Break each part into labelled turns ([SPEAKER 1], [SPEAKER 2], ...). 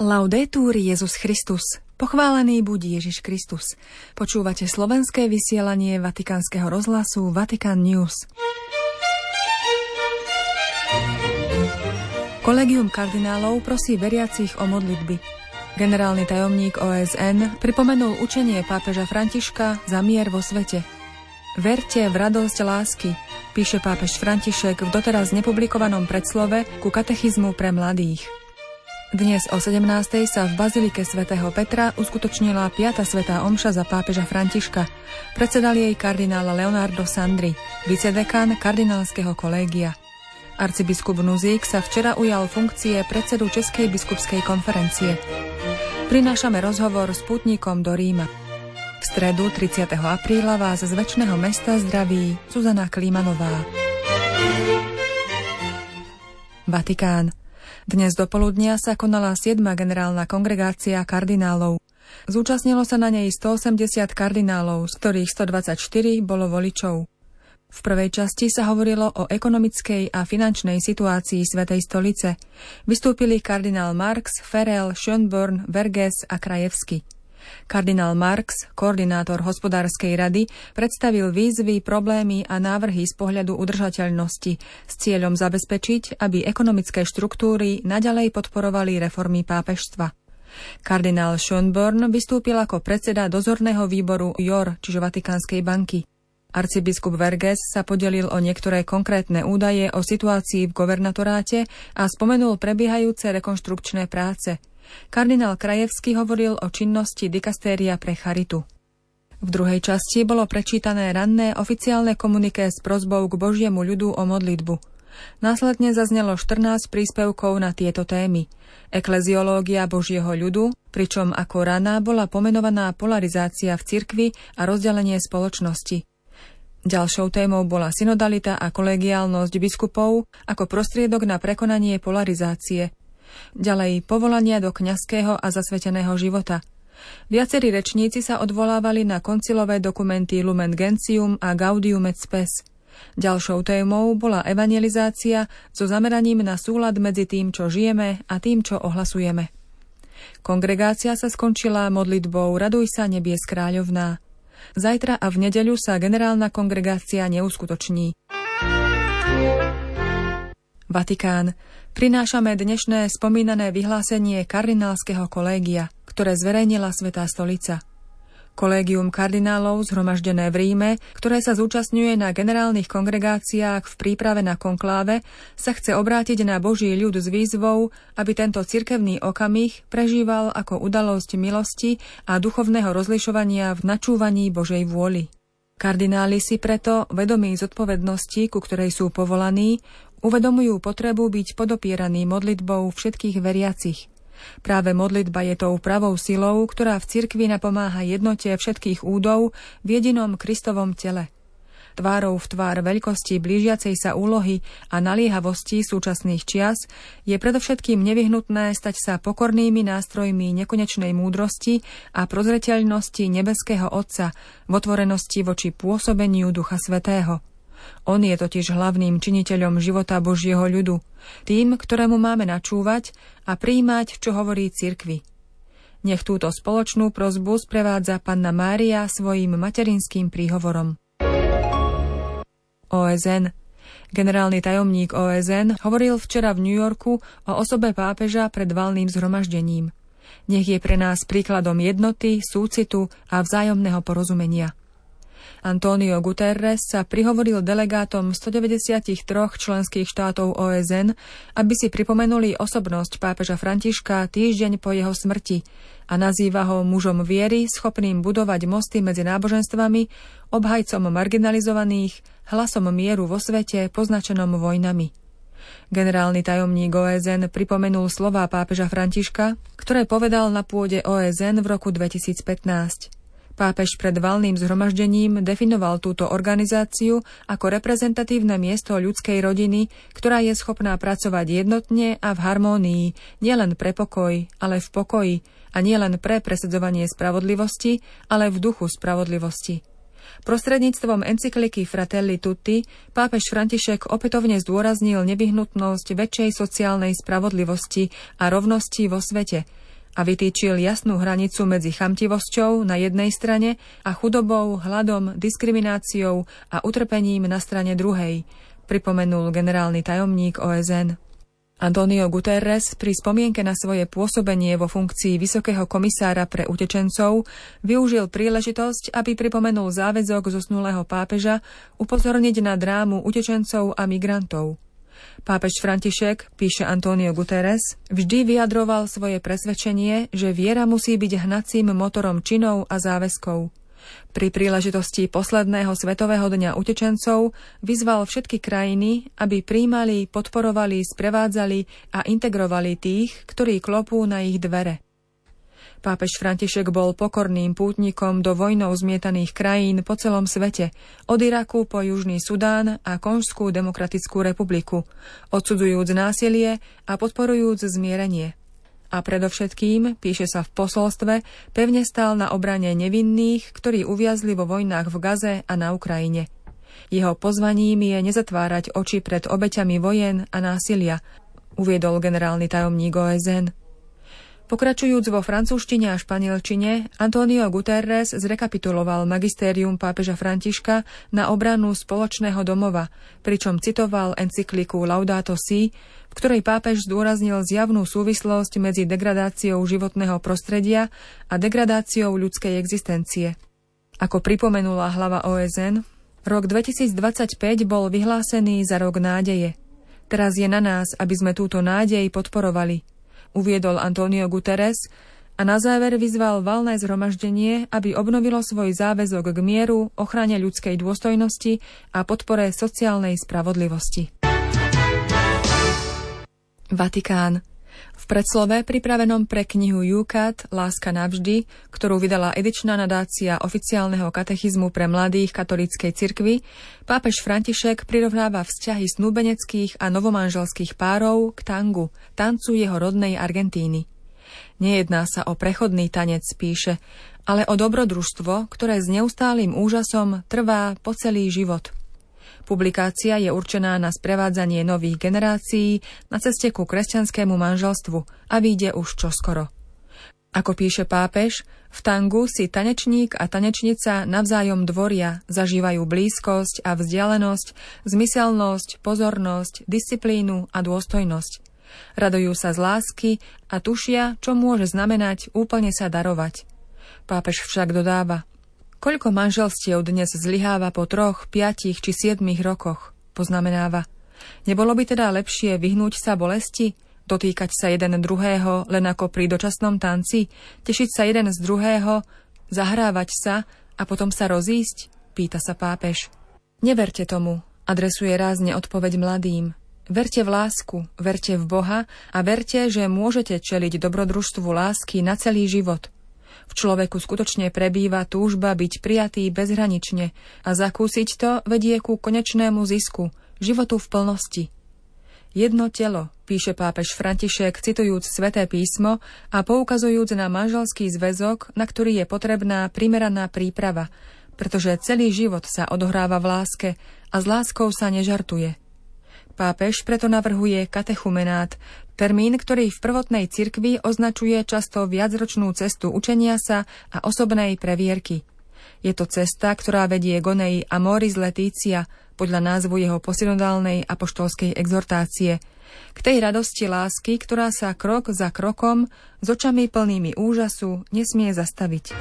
[SPEAKER 1] Laudetur Jesus Christus. Pochválený buď Ježiš Kristus. Počúvate slovenské vysielanie Vatikánskeho rozhlasu Vatican News. Kolegium kardinálov prosí veriacich o modlitby. Generálny tajomník OSN pripomenul učenie pápeža Františka za mier vo svete. Verte v radosť lásky, píše pápež František v doteraz nepublikovanom predslove ku katechizmu pre mladých. Dnes o 17:00 sa v bazilike svätého Petra uskutočnila 5. svätá omša za pápeža Františka. Predsedal jej kardinál Leonardo Sandri, vicedekán kardinálskeho kolégia. Arcibiskup Nuzík sa včera ujal funkcie predsedu Českej biskupskej konferencie. Prinášame rozhovor s pútnikom do Ríma. V stredu 30. apríla vás z večného mesta zdraví Zuzana Klímanová. Vatikán. Dnes dopoludnia sa konala 7. generálna kongregácia kardinálov. Zúčastnilo sa na nej 180 kardinálov, z ktorých 124 bolo voličov. V prvej časti sa hovorilo o ekonomickej a finančnej situácii Svätej stolice. Vystúpili kardinál Marx, Farrell, Schönborn, Verges a Krajewski. Kardinál Marx, koordinátor hospodárskej rady, predstavil výzvy, problémy a návrhy z pohľadu udržateľnosti s cieľom zabezpečiť, aby ekonomické štruktúry naďalej podporovali reformy pápežstva. Kardinál Schönborn vystúpil ako predseda dozorného výboru JOR, čiže Vatikánskej banky. Arcibiskup Verges sa podelil o niektoré konkrétne údaje o situácii v guvernatoráte a spomenul prebiehajúce rekonštrukčné práce. Kardinál Krajewski hovoril o činnosti dikastéria pre charitu. V druhej časti bolo prečítané ranné oficiálne komuniké s prosbou k Božiemu ľudu o modlitbu. Následne zaznelo 14 príspevkov na tieto témy. Ekleziológia Božieho ľudu, pričom ako rana bola pomenovaná polarizácia v cirkvi a rozdelenie spoločnosti. Ďalšou témou bola synodalita a kolegiálnosť biskupov ako prostriedok na prekonanie polarizácie. Ďalej povolania do kňazského a zasveteného života. Viacerí rečníci sa odvolávali na koncilové dokumenty Lumen Gentium a Gaudium et Spes. Ďalšou témou bola evangelizácia so zameraním na súlad medzi tým, čo žijeme a tým, čo ohlasujeme. Kongregácia sa skončila modlitbou Raduj sa, nebies kráľovná. Zajtra a v nedeľu sa generálna kongregácia neuskutoční. Vatikán. Prinášame dnešné spomínané vyhlásenie kardinálskeho kolégia, ktoré zverejnila Svätá stolica. Kolégium kardinálov zhromaždené v Ríme, ktoré sa zúčastňuje na generálnych kongregáciách v príprave na konkláve, sa chce obrátiť na Boží ľud s výzvou, aby tento cirkevný okamih prežíval ako udalosť milosti a duchovného rozlišovania v načúvaní Božej vôli. Kardináli si preto, vedomí zodpovednosti, ku ktorej sú povolaní, uvedomujú potrebu byť podopieraný modlitbou všetkých veriacich. Práve modlitba je tou pravou silou, ktorá v cirkvi napomáha jednote všetkých údov v jedinom Kristovom tele. Tvárou v tvár veľkosti blížiacej sa úlohy a naliehavosti súčasných čias je predovšetkým nevyhnutné stať sa pokornými nástrojmi nekonečnej múdrosti a prozreteľnosti nebeského Otca v otvorenosti voči pôsobeniu Ducha Svätého. On je totiž hlavným činiteľom života Božieho ľudu, tým, ktorému máme načúvať a prijímať, čo hovorí cirkvi. Nech túto spoločnú prosbu sprevádza Panna Mária svojím materinským príhovorom. OSN. Generálny tajomník OSN hovoril včera v New Yorku o osobe pápeža pred valným zhromaždením. Nech je pre nás príkladom jednoty, súcitu a vzájomného porozumenia. Antonio Guterres sa prihovoril delegátom 193 členských štátov OSN, aby si pripomenuli osobnosť pápeža Františka týždeň po jeho smrti a nazýva ho mužom viery, schopným budovať mosty medzi náboženstvami, obhajcom marginalizovaných, hlasom mieru vo svete poznačenom vojnami. Generálny tajomník OSN pripomenul slová pápeža Františka, ktoré povedal na pôde OSN v roku 2015. Pápež pred valným zhromaždením definoval túto organizáciu ako reprezentatívne miesto ľudskej rodiny, ktorá je schopná pracovať jednotne a v harmónii, nielen pre pokoj, ale v pokoji, a nielen pre presadzovanie spravodlivosti, ale v duchu spravodlivosti. Prostredníctvom encykliky Fratelli Tutti pápež František opätovne zdôraznil nevyhnutnosť väčšej sociálnej spravodlivosti a rovnosti vo svete a vytýčil jasnú hranicu medzi chamtivosťou na jednej strane a chudobou, hladom, diskrimináciou a utrpením na strane druhej, pripomenul generálny tajomník OSN. António Guterres pri spomienke na svoje pôsobenie vo funkcii Vysokého komisára pre utečencov využil príležitosť, aby pripomenul záväzok zosnulého pápeža upozorniť na drámu utečencov a migrantov. Pápež František, píše António Guterres, vždy vyjadroval svoje presvedčenie, že viera musí byť hnacím motorom činov a záväzkov. Pri príležitosti posledného Svetového dňa utečencov vyzval všetky krajiny, aby prijímali, podporovali, sprevádzali a integrovali tých, ktorí klopú na ich dvere. Pápež František bol pokorným pútnikom do vojnou zmietaných krajín po celom svete, od Iraku po Južný Sudán a Konžskú demokratickú republiku, odsudzujúc násilie a podporujúc zmierenie. A predovšetkým, píše sa v posolstve, pevne stál na obrane nevinných, ktorí uviazli vo vojnách v Gaze a na Ukrajine. Jeho pozvaním je nezatvárať oči pred obeťami vojen a násilia, uviedol generálny tajomník OSN. Pokračujúc vo francúzštine a španielčine, António Guterres zrekapituloval magistérium pápeža Františka na obranu spoločného domova, pričom citoval encykliku Laudato Si, v ktorej pápež zdôraznil zjavnú súvislosť medzi degradáciou životného prostredia a degradáciou ľudskej existencie. Ako pripomenula hlava OSN, rok 2025 bol vyhlásený za rok nádeje. Teraz je na nás, aby sme túto nádej podporovali, uviedol António Guterres a na záver vyzval valné zhromaždenie, aby obnovilo svoj záväzok k mieru, ochrane ľudskej dôstojnosti a podpore sociálnej spravodlivosti. Vatikán. V predslove pripravenom pre knihu Jucat Láska navždy, ktorú vydala edičná nadácia oficiálneho katechizmu pre mladých katolíckej cirkvi, pápež František prirovnáva vzťahy snúbeneckých a novomanželských párov k tangu, tancu jeho rodnej Argentíny. Nejedná sa o prechodný tanec, píše, ale o dobrodružstvo, ktoré s neustálým úžasom trvá po celý život. Publikácia je určená na sprevádzanie nových generácií na ceste ku kresťanskému manželstvu a vyjde už čoskoro. Ako píše pápež, v tangu si tanečník a tanečnica navzájom dvoria, zažívajú blízkosť a vzdialenosť, zmyselnosť, pozornosť, disciplínu a dôstojnosť. Radujú sa z lásky a tušia, čo môže znamenať úplne sa darovať. Pápež však dodáva: koľko manželstiev dnes zlyháva po 3, 5 či 7 rokoch, poznamenáva. Nebolo by teda lepšie vyhnúť sa bolesti, dotýkať sa jeden druhého len ako pri dočasnom tanci, tešiť sa jeden z druhého, zahrávať sa a potom sa rozísť, pýta sa pápež. Neverte tomu, adresuje rázne odpoveď mladým. Verte v lásku, verte v Boha a verte, že môžete čeliť dobrodružstvu lásky na celý život. V človeku skutočne prebýva túžba byť prijatý bezhranične a zakúsiť to vedie ku konečnému zisku, životu v plnosti. Jedno telo, píše pápež František, citujúc Sväté písmo a poukazujúc na manželský zväzok, na ktorý je potrebná primeraná príprava, pretože celý život sa odohráva v láske a s láskou sa nežartuje. Pápež preto navrhuje katechumenát, termín, ktorý v prvotnej cirkvi označuje často viacročnú cestu učenia sa a osobnej previerky. Je to cesta, ktorá vedie k onej Amoris Laetitia, podľa názvu jeho posynodálnej apoštolskej exhortácie, k tej radosti lásky, ktorá sa krok za krokom s očami plnými úžasu nesmie zastaviť.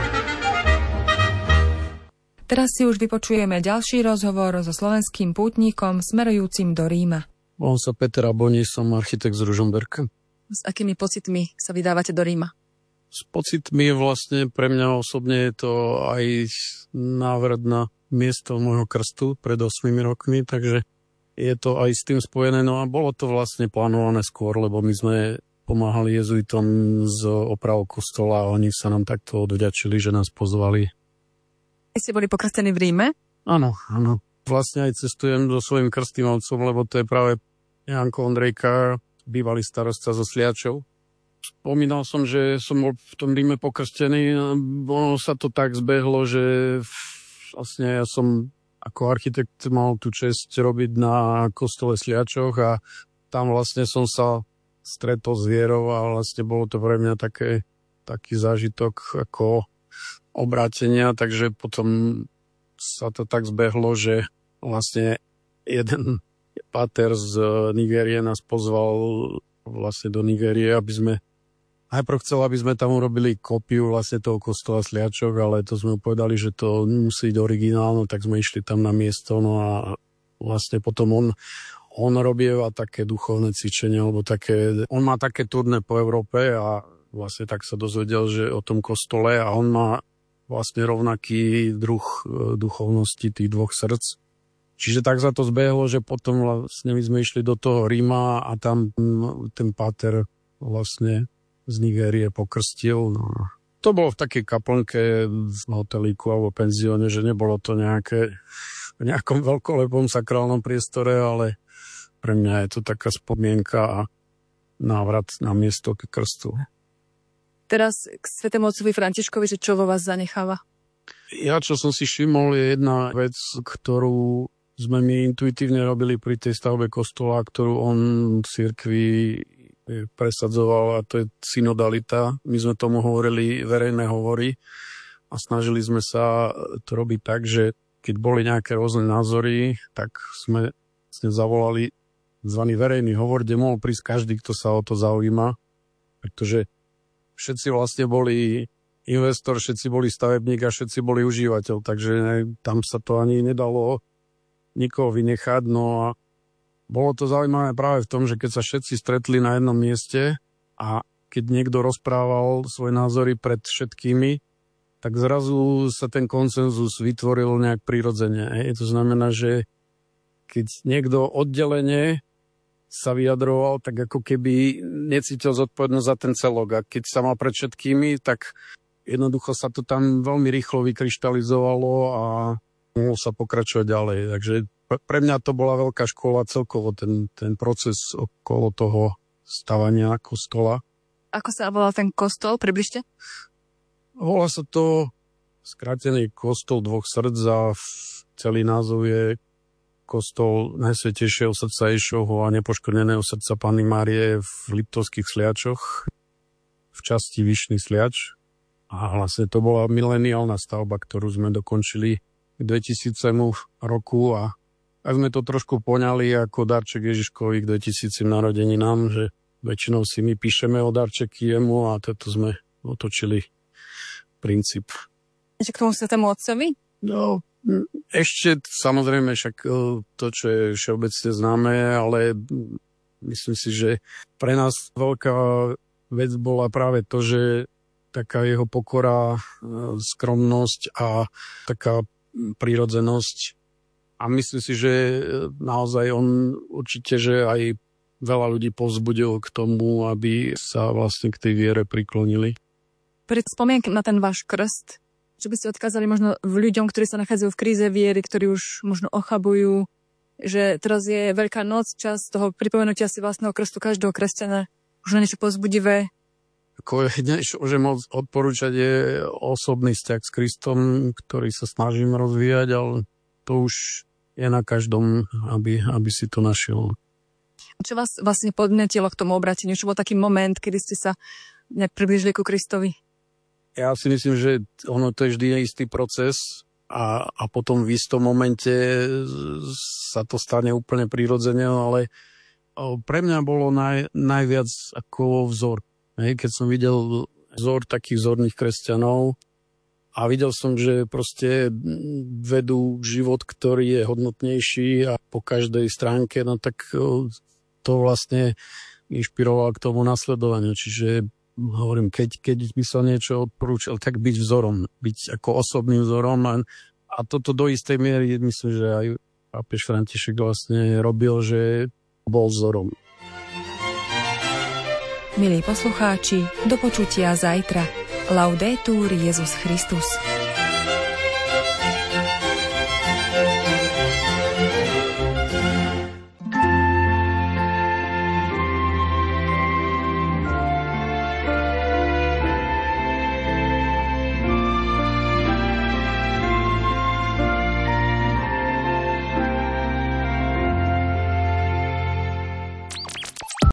[SPEAKER 1] Teraz si už vypočujeme ďalší rozhovor so slovenským pútnikom smerujúcim do Ríma.
[SPEAKER 2] Volám sa Peter Aboni, som architekt z Ružomberka.
[SPEAKER 1] S akými pocitmi sa vydávate do Ríma?
[SPEAKER 2] S pocitmi vlastne pre mňa osobne je to aj návrat na miesto môjho krstu pred 8 rokmi, takže je to aj s tým spojené. No a bolo to vlastne plánované skôr, lebo my sme pomáhali jezuitom z opravou kostola a oni sa nám takto odvďačili, že nás pozvali.
[SPEAKER 1] Ste boli pokrstení v Ríme?
[SPEAKER 2] Áno, áno. Vlastne aj cestujem so svojím krstným otcom, lebo to je práve Janko Ondrejka, bývalý starosta zo Sliačov. Spomínal som, že som bol v tom Ríme pokrstený a ono sa to tak zbehlo, že vlastne ja som ako architekt mal tú česť robiť na kostole Sliačoch a tam vlastne som sa stretol s vierou a vlastne bolo to pre mňa taký zážitok ako obrátenia, takže potom sa to tak zbehlo, že vlastne jeden páter z Nigérie nás pozval vlastne do Nigérie, aby sme tam urobili kópiu vlastne toho kostola Sliačok, ale to sme povedali, že to musí byť originálno, tak sme išli tam na miesto, no a vlastne potom on robieva také duchovné cvičenia, on má také turné po Európe a vlastne tak sa dozvedel, že o tom kostole a on má vlastne rovnaký druh duchovnosti tých dvoch srdc. Čiže tak sa to zbehlo, že potom vlastne my sme išli do toho Ríma a tam ten páter vlastne z Nigérie pokrstil. No. To bolo v takej kaplnke v hotelíku alebo penzióne, že nebolo to v nejakom veľkolepom sakrálnom priestore, ale pre mňa je to taká spomienka a návrat na miesto k krstu.
[SPEAKER 1] Teraz k svätému otcovi Františkovi, že čo vo vás zanecháva?
[SPEAKER 2] Ja, čo som si všimol, je jedna vec, ktorú sme my intuitívne robili pri tej stavbe kostola, ktorú on v cirkvi presadzoval, a to je synodalita. My sme tomu hovorili verejné hovory a snažili sme sa to robiť tak, že keď boli nejaké rôzne názory, tak sme zavolali zvaný verejný hovor, kde mohol prísť každý, kto sa o to zaujíma, pretože všetci vlastne boli investor, všetci boli stavebník a všetci boli užívateľ, takže tam sa to ani nedalo nikoho vynechať. No a bolo to zaujímavé práve v tom, že keď sa všetci stretli na jednom mieste a keď niekto rozprával svoje názory pred všetkými, tak zrazu sa ten konsenzus vytvoril nejak prirodzene. To znamená, že keď niekto oddelene sa vyjadroval, tak ako keby necítil zodpovednosť za ten celok. A keď sa mal pred všetkými, tak jednoducho sa to tam veľmi rýchlo vykryštalizovalo a mohlo sa pokračovať ďalej. Takže pre mňa to bola veľká škola celkovo, ten proces okolo toho stavania kostola.
[SPEAKER 1] Ako sa volal ten kostol? Približte.
[SPEAKER 2] Volá sa to skrátený kostol dvoch srdc a celý názov je kostol Najsvätejšieho srdca Ježišovho a nepoškvrneného srdca Panny Márie v Liptovských Sliačoch v časti Vyšný Sliač. A vlastne to bola mileniálna stavba, ktorú sme dokončili k 2000 roku a sme to trošku poňali ako darček Ježiškovi k 2000 narodeninám, že väčšinou si my píšeme o darčeky jemu a toto sme otočili princíp.
[SPEAKER 1] Ešte k tomu svätému otcovi?
[SPEAKER 2] No, ešte samozrejme však to, čo je všeobecne známe, ale myslím si, že pre nás veľká vec bola práve to, že taká jeho pokora, skromnosť a taká prírodzenosť. A myslím si, že naozaj on určite, že aj veľa ľudí povzbudil k tomu, aby sa vlastne k tej viere priklonili.
[SPEAKER 1] Pri spomienke na ten váš krst, že by ste odkázali možno ľuďom, ktorí sa nachádzajú v kríze viery, ktorí už možno ochabujú, že teraz je Veľká noc, čas toho pripomenutia si vlastného krstu každého kresťana, možno niečo povzbudivé.
[SPEAKER 2] Ako niečo, že môcť odporúčať je osobný vzťah s Kristom, ktorý sa snažím rozvíjať, ale to už je na každom, aby si to našiel.
[SPEAKER 1] Čo vás vlastne podnetilo k tomu obrateniu? Čo bol taký moment, kedy ste sa priblížili ku Kristovi?
[SPEAKER 2] Ja si myslím, že ono to je vždy istý proces a potom v istom momente sa to stane úplne prirodzene, ale pre mňa bolo najviac ako vzor. Keď som videl vzor takých vzorných kresťanov a videl som, že proste vedú život, ktorý je hodnotnejší a po každej stránke, no tak to vlastne inšpirovalo k tomu nasledovaniu. Čiže hovorím, keď by sa niečo odporúčal, tak byť vzorom, byť ako osobným vzorom. A toto do istej miery, myslím, že aj pápež František vlastne robil, že bol vzorom.
[SPEAKER 1] Milí poslucháči, do počutia zajtra. Laudetur Jesus Christus.